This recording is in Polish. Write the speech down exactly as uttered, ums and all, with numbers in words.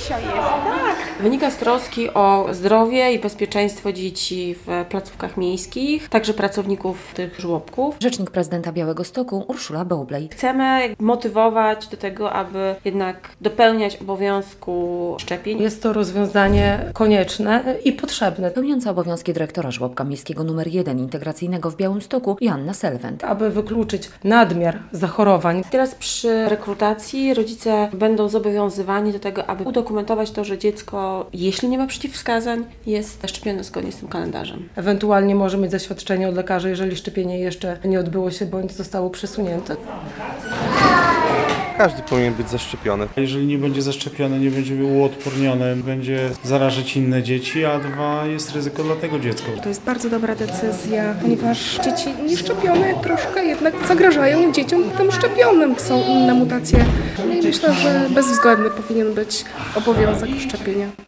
dzisiaj jest, tak. Wynika z troski o zdrowie i bezpieczeństwo dzieci w placówkach miejskich, także pracowników tych żłobków. Rzecznik prezydenta Białegostoku Urszula Baublej. Chcemy motywować do tego, aby jednak dopełniać obowiązku szczepień. Jest to rozwiązanie konieczne i potrzebne. Pełniąca obowiązki dyrektora żłobka miejskiego numer jeden integracyjnego w Białymstoku Joanna Selwent. Aby wykluczyć nadmiar zachorowań. Teraz przy rekrutacji rodzice będą zobowiązywani do tego, aby udokumentować to, że dziecko, jeśli nie ma przeciwwskazań, jest szczepione zgodnie z tym kalendarzem. Ewentualnie może mieć zaświadczenie od lekarza, jeżeli szczepienie jeszcze nie odbyło się bądź zostało przesunięte. Każdy powinien być zaszczepiony. Jeżeli nie będzie zaszczepiony, nie będzie uodporniony, będzie zarażać inne dzieci, a dwa jest ryzyko dla tego dziecka. To jest bardzo dobra decyzja, ponieważ dzieci nieszczepione troszkę jednak zagrażają dzieciom tym szczepionym. Są inne mutacje. No i myślę, że bezwzględny powinien być obowiązek szczepienia.